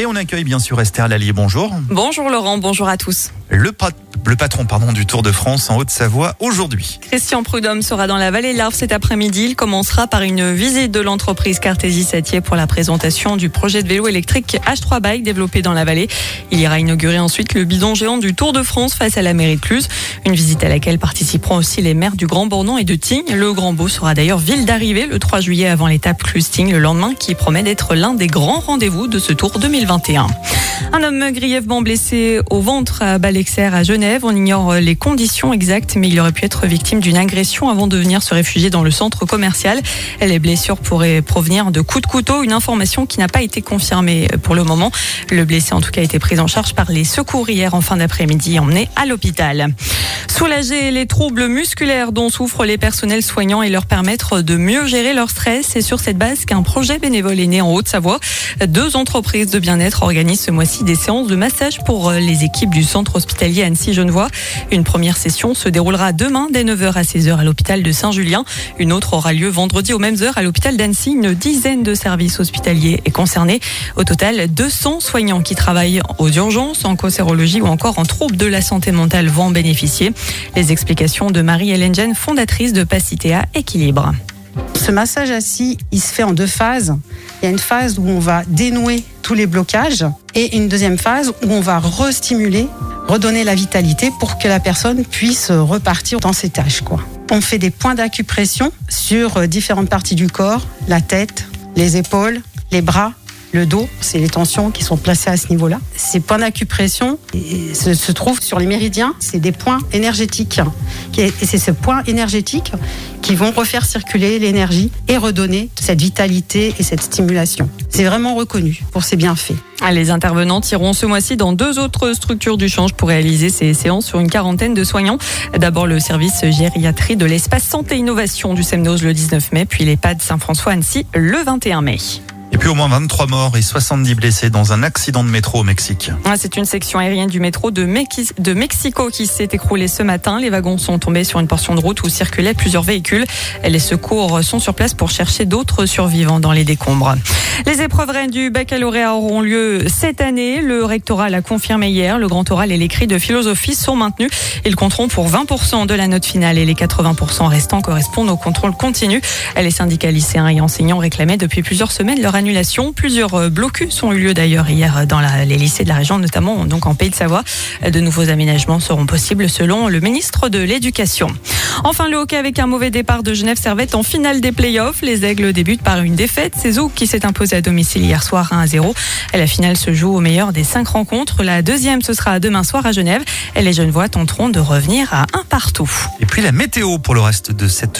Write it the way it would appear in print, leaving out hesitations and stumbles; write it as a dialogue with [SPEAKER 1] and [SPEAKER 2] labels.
[SPEAKER 1] Et on accueille bien sûr Esther Lallier, bonjour.
[SPEAKER 2] Bonjour Laurent, bonjour à tous.
[SPEAKER 1] Le patron du Tour de France en Haute-Savoie aujourd'hui.
[SPEAKER 2] Christian Prudhomme sera dans la vallée de l'Arve cet après-midi. Il commencera par une visite de l'entreprise Cartési-Satier pour la présentation du projet de vélo électrique H3 Bike développé dans la vallée. Il ira inaugurer ensuite le bidon géant du Tour de France face à la mairie de Cluses. Une visite à laquelle participeront aussi les maires du Grand Bornand et de Tignes. Le Grand Beau sera d'ailleurs ville d'arrivée le 3 juillet avant l'étape Cluses-Tignes le lendemain qui promet d'être l'un des grands rendez-vous de ce Tour 2021. Un homme grièvement blessé au ventre à Balexer à Genève. On ignore les conditions exactes, mais il aurait pu être victime d'une agression avant de venir se réfugier dans le centre commercial. Les blessures pourraient provenir de coups de couteau, une information qui n'a pas été confirmée pour le moment. Le blessé en tout cas a été pris en charge par les secours hier en fin d'après-midi et emmené à l'hôpital. Soulager les troubles musculaires dont souffrent les personnels soignants et leur permettre de mieux gérer leur stress. C'est sur cette base qu'un projet bénévole est né en Haute-Savoie. 2 entreprises de bien-être organisent ce mois-ci des séances de massage pour les équipes du centre hospitalier Annecy-Genevois. Une première session se déroulera demain dès 9h à 16h à l'hôpital de Saint-Julien. Une autre aura lieu vendredi aux mêmes heures à l'hôpital d'Annecy. Une dizaine de services hospitaliers est concernée. Au total, 200 soignants qui travaillent aux urgences, en cancérologie ou encore en troubles de la santé mentale vont en bénéficier. Les explications de Marie-Hélène Gène, fondatrice de Pacitea Équilibre.
[SPEAKER 3] Ce massage assis, il se fait en 2 phases. Il y a une phase où on va dénouer tous les blocages et une deuxième phase où on va restimuler, redonner la vitalité pour que la personne puisse repartir dans ses tâches, On fait des points d'acupression sur différentes parties du corps, la tête, les épaules, les bras, le dos, c'est les tensions qui sont placées à ce niveau-là. Ces points d'acupression se trouvent sur les méridiens, c'est des points énergétiques. Et c'est ces points énergétiques qui vont refaire circuler l'énergie et redonner cette vitalité et cette stimulation. C'est vraiment reconnu pour ses bienfaits.
[SPEAKER 2] Les intervenants iront ce mois-ci dans 2 autres structures du Change pour réaliser ces séances sur une quarantaine de soignants. D'abord le service gériatrie de l'espace santé innovation du Semnoz le 19 mai, puis l'EHPAD Saint-François-Annecy le 21 mai.
[SPEAKER 1] Et puis au moins 23 morts et 70 blessés dans un accident de métro au Mexique.
[SPEAKER 2] C'est une section aérienne du métro de Mexico qui s'est écroulée ce matin. Les wagons sont tombés sur une portion de route où circulaient plusieurs véhicules. Les secours sont sur place pour chercher d'autres survivants dans les décombres. Les épreuves reines du baccalauréat auront lieu cette année. Le rectorat l'a confirmé hier. Le grand oral et l'écrit de philosophie sont maintenus. Ils compteront pour 20% de la note finale et les 80% restants correspondent au contrôle continu. Les syndicats lycéens et enseignants réclamaient depuis plusieurs semaines leur annulation. Plusieurs blocus ont eu lieu d'ailleurs hier dans les lycées de la région, notamment donc en Pays de Savoie. De nouveaux aménagements seront possibles selon le ministre de l'Éducation. Enfin, le hockey avec un mauvais départ de Genève Servette en finale des playoffs. Les Aigles débutent par une défaite. C'est Zouk qui s'est imposé à domicile hier soir 1-0. La finale se joue au meilleur des 5 rencontres. La deuxième, ce sera demain soir à Genève. Les Genevois tenteront de revenir à 1-1.
[SPEAKER 1] Et puis la météo pour le reste de cette